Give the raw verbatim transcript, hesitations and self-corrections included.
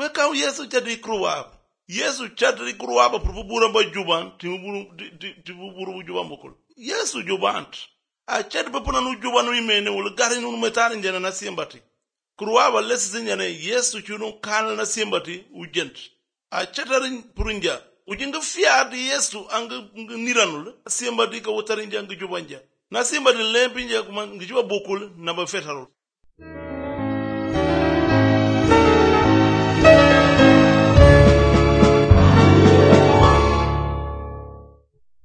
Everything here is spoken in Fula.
we kaw Yesu chadi kruwab. Yesu chadi kruwab pour bura ba juban ti buru ti buru juban bokul. Yesu jubant. A chadi ba puna nu juban wi mene wala gari nu metari njana na simbati. Kruwaba lesi njane Yesu chunu kana na simbati ujent. A chadi purunja. Ujinga fiadi Yesu anga niranul simbati ka wotari njanga jubanja. Na simbati lempinja kuma ngijuba bokul na ba fetarul.